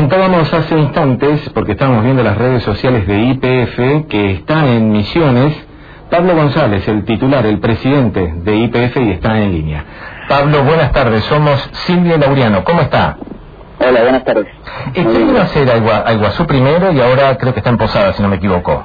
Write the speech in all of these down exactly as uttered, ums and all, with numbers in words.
Contábamos hace instantes, porque estábamos viendo las redes sociales de Y P F, que está en Misiones Pablo González, el titular, el presidente de Y P F, y está en línea. Pablo, buenas tardes, somos Silvia y Laureano, ¿cómo está? Hola, buenas tardes. ¿Qué vino a hacer a Iguazú primero y ahora creo que está en Posada, si no me equivoco?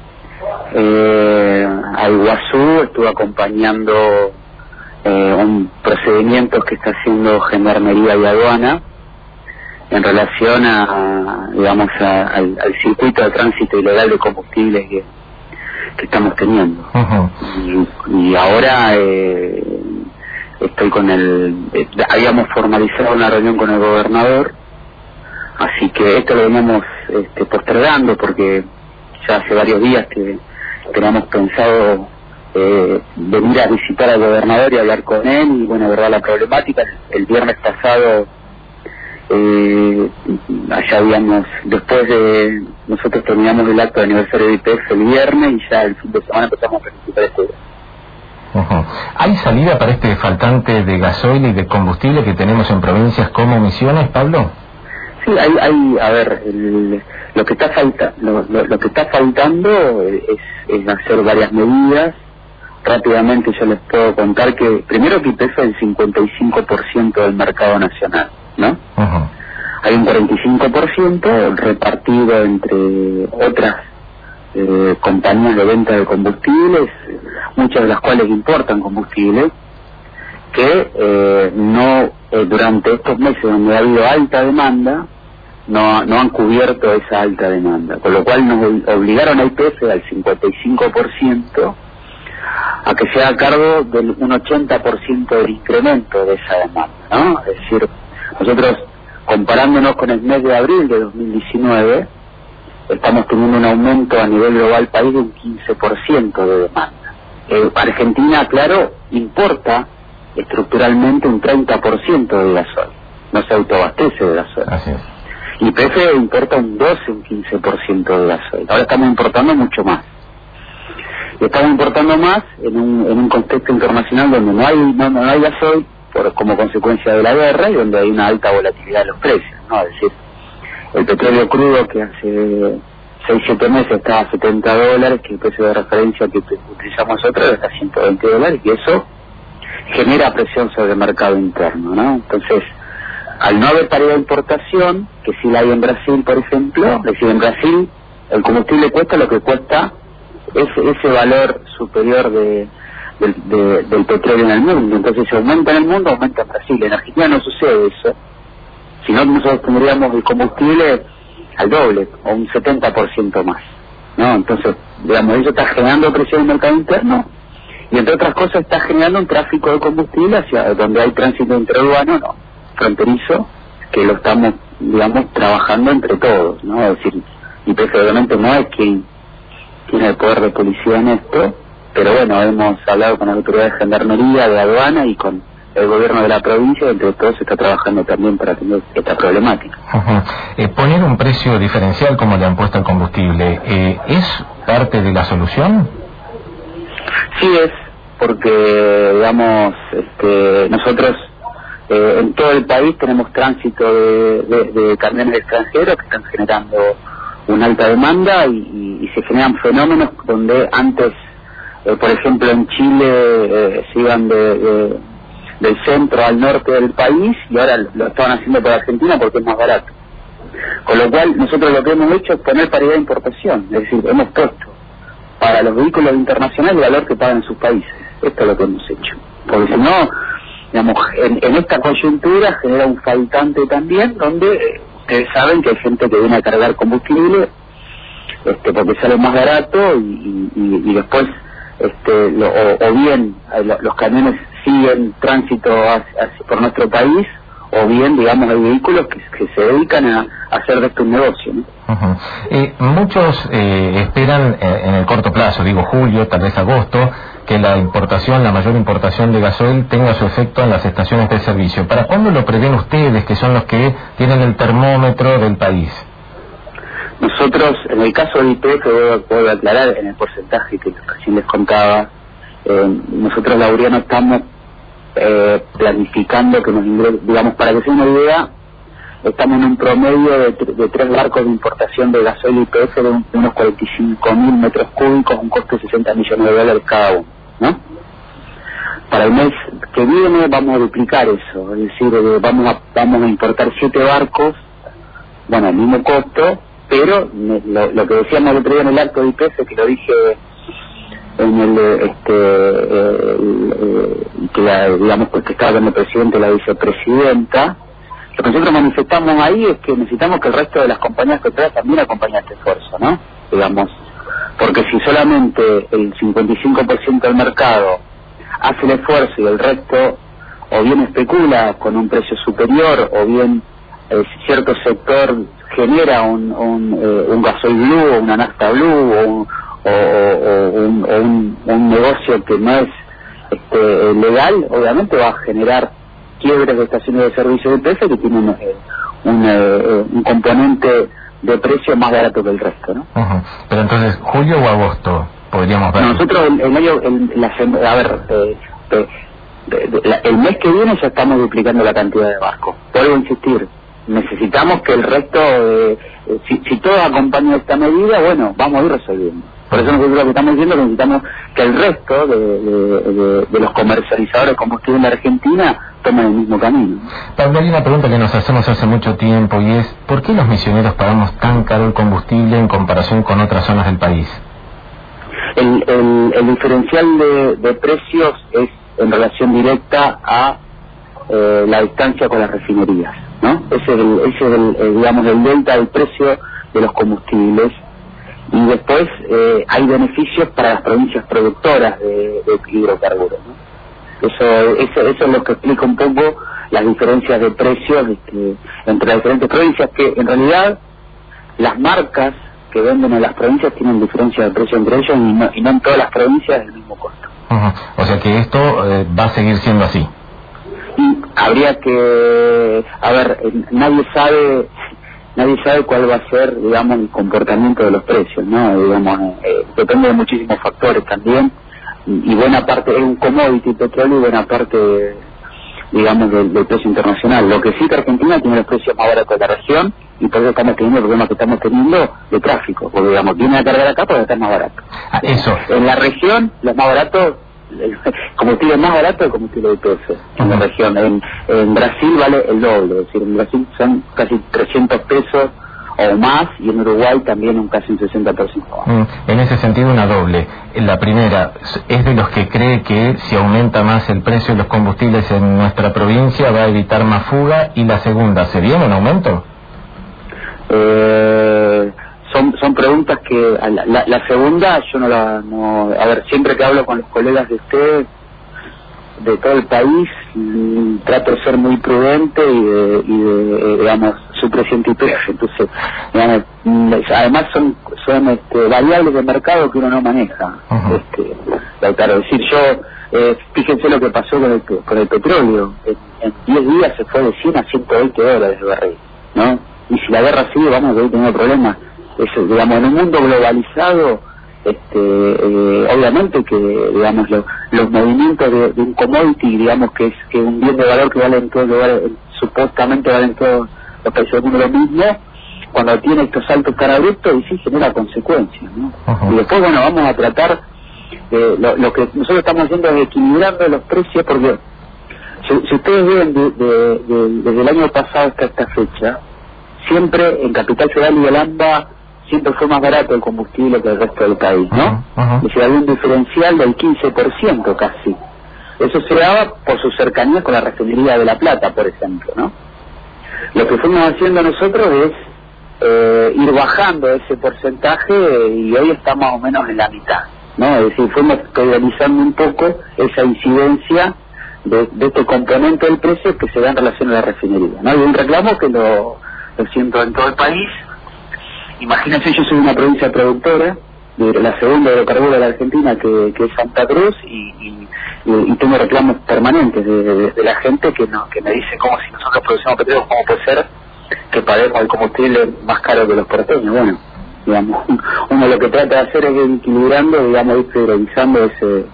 Eh, a Iguazú estuve acompañando eh, un procedimiento que está haciendo Gendarmería y Aduana en relación a, digamos, a, al, al circuito de tránsito ilegal de combustibles que, que estamos teniendo. Uh-huh. y, y ahora eh, estoy con el... Eh, habíamos formalizado una reunión con el gobernador, así que esto lo veníamos este, postergando porque ya hace varios días que teníamos pensado eh, venir a visitar al gobernador y hablar con él, y bueno, verdad la problemática. El, el viernes pasado eh, allá habíamos, después de nosotros terminamos el acto de aniversario de Y P F el viernes y ya el fin de semana empezamos a participar este día. Uh-huh. ¿Hay salida para este faltante de gasoil y de combustible que tenemos en provincias como Misiones, Pablo? Sí, hay, hay a ver, el, lo que está falta, lo, lo, lo que está faltando es, es hacer varias medidas. Rápidamente yo les puedo contar que primero que Y P F es el cincuenta y cinco por ciento del mercado nacional, ¿no? Uh-huh. Hay un cuarenta y cinco por ciento repartido entre otras eh, compañías de venta de combustibles, muchas de las cuales importan combustible, que eh, no eh, durante estos meses donde ha habido alta demanda no, no han cubierto esa alta demanda, con lo cual nos obligaron a Y P F al cincuenta y cinco por ciento a que se haga cargo del un ochenta por ciento del incremento de esa demanda, ¿no? Es decir, nosotros comparándonos con el mes de abril de dos mil diecinueve estamos teniendo un aumento a nivel global país de un quince por ciento de demanda. Eh, Argentina, claro, importa estructuralmente un treinta por ciento de gasoil, no se autoabastece de gasoil. Así es. Y Y P F importa un doce, un quince por ciento de gasoil. Ahora estamos importando mucho más. Y estamos importando más en un, en un contexto internacional donde no hay no, no hay gasoil por, como consecuencia de la guerra, y donde hay una alta volatilidad de los precios, ¿no? Es decir, el petróleo crudo que hace seis siete meses estaba a setenta dólares, que el precio de referencia que utilizamos nosotros está a ciento veinte dólares, y eso genera presión sobre el mercado interno, ¿no? Entonces, al no haber paridad de importación, que sí la hay en Brasil, por ejemplo, es decir, en Brasil el combustible cuesta lo que cuesta ese, ese valor superior de, de, de, del petróleo en el mundo. Entonces, si aumenta en el mundo, aumenta en Brasil. En Argentina no sucede eso. Si no, nosotros tendríamos el combustible al doble, o un setenta por ciento más, ¿no? Entonces, digamos, eso está generando presión en el mercado interno, y entre otras cosas está generando un tráfico de combustible hacia donde hay tránsito interurbano, no, fronterizo, que lo estamos, digamos, trabajando entre todos, ¿no? Es decir, Y P F obviamente no es quien tiene el poder de policía en esto, pero bueno, hemos hablado con la autoridad de Gendarmería, de Aduana y con el gobierno de la provincia, y entre todos se está trabajando también para atender esta problemática. Uh-huh. Eh, poner un precio diferencial como le han puesto al combustible, eh, ¿es parte de la solución? Sí es, porque digamos, este, nosotros eh, en todo el país tenemos tránsito de, de, de camiones extranjeros que están generando una alta demanda, y, y, y se generan fenómenos donde antes, eh, por ejemplo en Chile, eh, se iban de, de, del centro al norte del país, y ahora lo estaban haciendo por Argentina porque es más barato. Con lo cual nosotros lo que hemos hecho es poner paridad de importación, es decir, hemos puesto para los vehículos internacionales el valor que pagan en sus países. Esto es lo que hemos hecho, porque si no, digamos, en, en esta coyuntura genera un faltante también, donde eh, ustedes saben que hay gente que viene a cargar combustible este, porque sale más barato, y, y, y después este, lo, o, o bien lo, los camiones siguen tránsito hacia, hacia, por nuestro país, o bien, digamos, hay vehículos que, que se dedican a, a hacer de esto un negocio, ¿no? Uh-huh. eh, muchos eh, esperan eh, en el corto plazo, digo julio, tal vez agosto, que la importación, la mayor importación de gasoil tenga su efecto en las estaciones de servicio. ¿Para cuándo lo prevén ustedes, que son los que tienen el termómetro del país? Nosotros, en el caso de Y P F, puedo, puedo aclarar en el porcentaje que recién les contaba, eh, nosotros, Laureano, estamos eh, planificando que nos ingrese, digamos, para que sea una idea, estamos en un promedio de, de tres barcos de importación de gasoil y P F de, un, de unos cuarenta y cinco mil metros cúbicos, un costo de sesenta millones de dólares cada uno, ¿no? Para el mes que viene vamos a duplicar eso, es decir, eh, vamos a vamos a importar siete barcos, bueno, el mismo costo, pero me, lo, lo que decíamos el otro día en el acto de I P F, que lo dije en el, este, eh, eh, que la, digamos, pues que estaba con el presidente y la vicepresidenta, lo que nosotros manifestamos ahí es que necesitamos que el resto de las compañías petroleras también acompañen este esfuerzo, ¿no? Digamos, porque si solamente el cincuenta y cinco por ciento del mercado hace el esfuerzo y el resto o bien especula con un precio superior o bien eh, cierto sector genera un un, eh, un gasoil blue o una nafta blue o, un, o, o, o, un, o un, un negocio que no es este, legal, obviamente va a generar quiebres de estaciones de servicio de P F que tienen un, un, eh, un componente de precio más barato que el resto, ¿no? Uh-huh. Pero entonces, ¿julio o agosto podríamos ver? Nosotros el, el año, el, la, a ver, eh, eh, de, de, la, el mes que viene ya estamos duplicando la cantidad de barcos. Vuelvo a insistir, necesitamos que el resto, eh, eh, si, si todos acompañan esta medida, bueno, vamos a ir resolviendo. Por eso nosotros lo que estamos diciendo es que necesitamos que el resto de, de, de, de los comercializadores de combustible en la Argentina tomen el mismo camino. Pablo, hay una pregunta que nos hacemos hace mucho tiempo y es, ¿por qué los misioneros pagamos tan caro el combustible en comparación con otras zonas del país? El, el, el diferencial de, de precios es en relación directa a eh, la distancia con las refinerías, ¿no? Ese es, el, ese es el, el, digamos, el delta del precio de los combustibles. Y después eh, hay beneficios para las provincias productoras de, de hidrocarburos, ¿no? Eso, eso, eso es lo que explica un poco las diferencias de precios este, entre las diferentes provincias, que en realidad las marcas que venden en las provincias tienen diferencias de precio entre ellos y no, y no en todas las provincias el mismo costo. Uh-huh. O sea que esto eh, va a seguir siendo así. Y habría que, a ver, eh, nadie sabe... Nadie sabe cuál va a ser, digamos, el comportamiento de los precios, ¿no? Digamos, eh, depende de muchísimos factores también, y, y buena parte es un commodity petróleo y buena parte, digamos, del, del precio internacional. Lo que sí que Argentina tiene los precios más baratos de la región, y por eso estamos teniendo el problema que estamos teniendo de tráfico, porque, digamos, viene a cargar acá para estar más barato. Ah, eso. En la región, los más baratos, el combustible más barato es el combustible de I P F en la región. En, en Brasil vale el doble, es decir, en Brasil son casi trescientos pesos o más, y en Uruguay también un casi un sesenta por ciento más. Mm, en ese sentido una doble. La primera, ¿es de los que cree que si aumenta más el precio de los combustibles en nuestra provincia va a evitar más fuga? Y la segunda, ¿se viene un aumento? Eh... Son, son preguntas que la, la, la segunda yo no la no, a ver, siempre que hablo con los colegas de usted de todo el país mmm, trato de ser muy prudente y de, y de digamos su presidente I P F, entonces digamos, mmm, además son son este, variables de mercado que uno no maneja. Uh-huh. este, claro, decir yo eh, fíjense lo que pasó con el, con el petróleo, en, en diez días se fue de cien a ciento veinte dólares el barril, ¿no? Y si la guerra sigue vamos a tener problemas. Eso, digamos, en un mundo globalizado, este, eh, obviamente que, digamos, lo, los movimientos de, de un commodity, digamos, que es que un bien de valor que vale en todos lugares, supuestamente vale en todos los países del mundo lo mismo, cuando tiene estos saltos tan abruptos, y sí genera consecuencias, ¿no? Uh-huh. Y después, bueno, vamos a tratar, eh, lo, lo que nosotros estamos haciendo es equilibrando los precios, porque si, si ustedes ven de, de, de, desde el año pasado hasta esta fecha, siempre en Capital Federal y Holanda siempre fue más barato el combustible que el resto del país, ¿no? Uh-huh, uh-huh. Es decir, había un diferencial del quince por ciento casi. Eso se daba por su cercanía con la refinería de La Plata, por ejemplo, ¿no? Lo que fuimos haciendo nosotros es eh, ir bajando ese porcentaje y hoy está más o menos en la mitad, ¿no? Es decir, fuimos realizando un poco esa incidencia de, de este componente del precio que se da en relación a la refinería, ¿no? Y un reclamo que lo, lo siento en todo el país. Imagínense, yo soy una provincia productora, de la segunda hidrocarburo de la Argentina, que, que es Santa Cruz, y, y, y tengo reclamos permanentes de, de, de la gente que no que me dice cómo si nosotros producimos petróleo, cómo puede ser que paguemos el combustible más caro que los porteños. Bueno, digamos, uno lo que trata de hacer es ir equilibrando, digamos, ir priorizando ese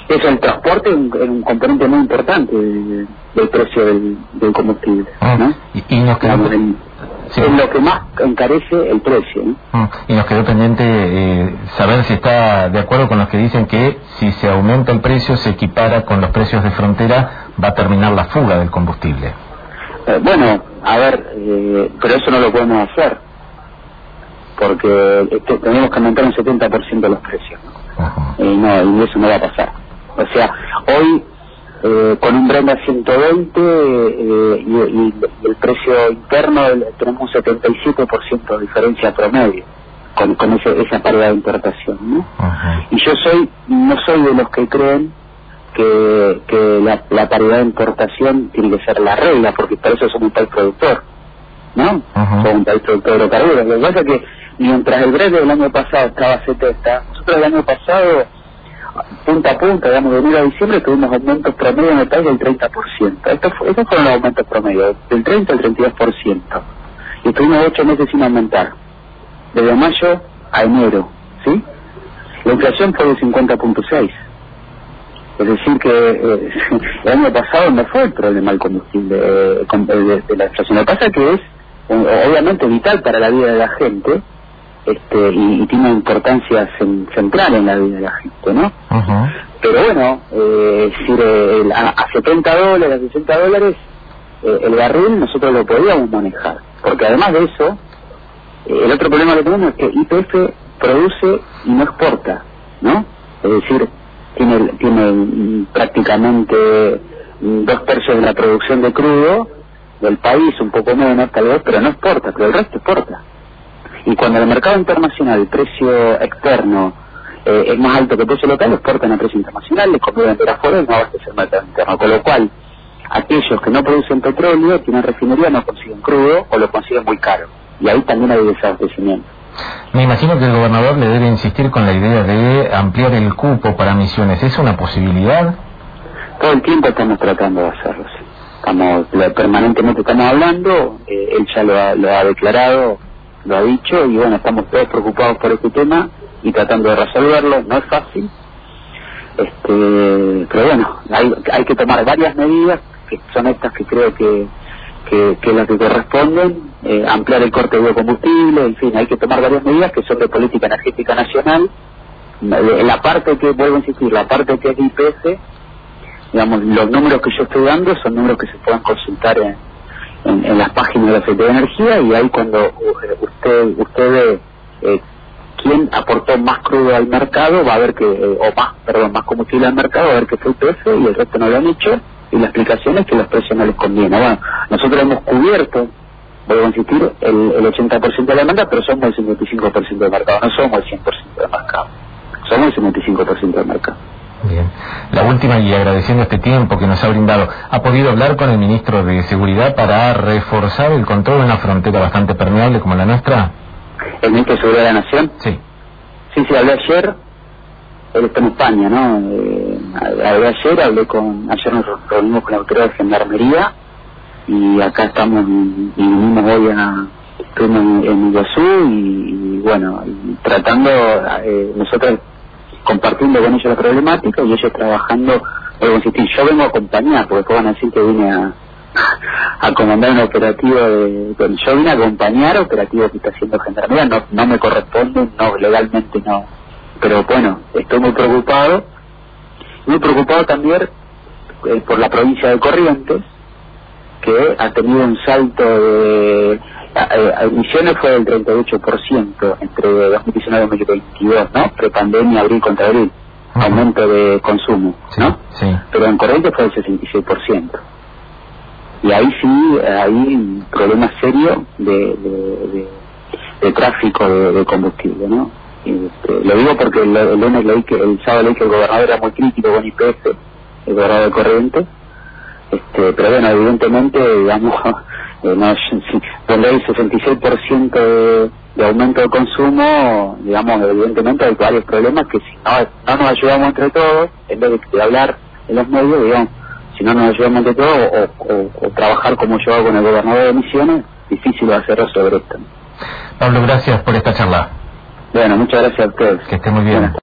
Eso, el transporte es un, es un componente muy importante del, del precio del, del combustible, mm. ¿no? Y, y nos quedó... El, sí. Es lo que más encarece el precio, ¿no? Mm. Y nos quedó pendiente eh, saber si está de acuerdo con los que dicen que si se aumenta el precio se equipara con los precios de frontera, va a terminar la fuga del combustible. Eh, bueno, a ver, eh, pero eso no lo podemos hacer, porque este, tenemos que aumentar un setenta por ciento de los precios, ¿no? Uh-huh. Y no, y eso no va a pasar. O sea, hoy eh, con un Brent a ciento veinte eh, y, y, y el precio interno tenemos un setenta y siete por ciento de diferencia promedio con, con ese, esa paridad de importación, ¿no? Uh-huh. Y yo soy no soy de los que creen que, que la, la paridad de importación tiene que ser la regla, porque para eso somos un país productor, ¿no? Uh-huh. Somos un país productor de hidrocarburos. Lo que pasa es que mientras el Brent del año pasado estaba a setenta, nosotros el año pasado, punta a punta, digamos, de enero a diciembre, tuvimos aumentos promedio en el país del treinta por ciento. Estos, estos fueron los aumentos promedio, del treinta al treinta y dos por ciento. Y estuvimos ocho meses sin aumentar, desde mayo a enero, ¿sí? La inflación fue de cincuenta punto seis. Es decir que eh, el año pasado no fue el problema el combustible eh, de, de la inflación. Lo que pasa es que es eh, obviamente vital para la vida de la gente, este y, y tiene una importancia cen, central en la vida de la gente, ¿no? Uh-huh. Pero bueno, eh, es decir, eh, a, a setenta dólares, a sesenta dólares, eh, el barril nosotros lo podíamos manejar. Porque además de eso, eh, el otro problema que tenemos es que Y P F produce y no exporta, ¿no? Es decir, tiene, tiene prácticamente dos tercios de la producción de crudo del país, un poco menos tal vez, pero no exporta, pero el resto exporta. Y cuando en el mercado internacional el precio externo eh, es más alto que el precio local, exportan a precio internacional, les conviene vender afuera y no abastecer el mercado interno. Con lo cual, aquellos que no producen petróleo, tienen refinería, no consiguen crudo o lo consiguen muy caro. Y ahí también hay desabastecimiento. Me imagino que el gobernador le debe insistir con la idea de ampliar el cupo para Misiones. ¿Es una posibilidad? Todo el tiempo estamos tratando de hacerlo. Estamos, permanentemente estamos hablando, eh, él ya lo ha, lo ha declarado, lo ha dicho, y bueno, estamos todos preocupados por este tema y tratando de resolverlo. No es fácil, este pero bueno, hay, hay que tomar varias medidas, que son estas que creo que que, que las que corresponden, eh, ampliar el corte de biocombustible, en fin, hay que tomar varias medidas que son de política energética nacional. La parte que, vuelvo a insistir, la parte que es de I P F, digamos, los números que yo estoy dando son números que se pueden consultar en, en, en las páginas de la Secretaría de Energía, y ahí cuando usted usted ve eh, quién aportó más crudo al mercado, va a ver que, eh, o más, perdón, más combustible al mercado, va a ver que fue I P F y el resto no lo han hecho, y la explicación es que los precios no les conviene. Bueno, nosotros hemos cubierto, vuelvo a insistir, el, el ochenta por ciento de la demanda, pero somos el cincuenta y cinco por ciento del mercado, no somos el cien por ciento del mercado, somos el cincuenta y cinco por ciento del mercado. Bien. La última, y agradeciendo este tiempo que nos ha brindado, ¿ha podido hablar con el ministro de Seguridad para reforzar el control de una frontera bastante permeable como la nuestra? ¿El ministro de Seguridad de la Nación? Sí. Sí, sí, hablé ayer, él está en España, ¿no? Eh, hablé ayer, hablé con, ayer nos reunimos con la autoridad de Gendarmería, y acá estamos, y vinimos hoy a, estuvimos en, en Iguazú, y, y bueno, y tratando, eh, nosotros compartiendo con ellos la problemática y ellos trabajando. Vuelvo a insistir, yo vengo a acompañar, porque después van a decir que vine a, a comandar un operativo de, bueno, yo vine a acompañar operativos que está haciendo Gendarmería, no, no me corresponde, no, legalmente no, pero bueno, estoy muy preocupado, muy preocupado también eh, por la provincia de Corrientes, que ha tenido un salto de a, a Misiones fue del treinta y ocho por ciento entre dos mil diecinueve y dos mil veintidós, ¿no? Prepandemia, abril contra abril, uh-huh. Aumento de consumo, sí, ¿no? Sí. Pero en Corrientes fue del sesenta y seis por ciento. Y ahí sí hay un problema serio de, de, de, de tráfico de, de combustible, ¿no? Y, este, lo digo porque el, el lunes leí que, el sábado leí que el gobernador era muy crítico con I P F, el gobernador de Corrientes. Este, pero bueno, evidentemente, digamos, eh, no, si, donde hay sesenta y seis por ciento de, de aumento de consumo, digamos, evidentemente hay varios problemas que si no, no nos ayudamos entre todos, en vez de, de hablar en los medios, digamos, si no nos ayudamos entre todos, o, o, o trabajar como yo hago con el gobernador de Misiones, difícil va a ser sobre esto. Pablo, gracias por esta charla. Bueno, muchas gracias a ustedes. Que esté muy bien. Bueno.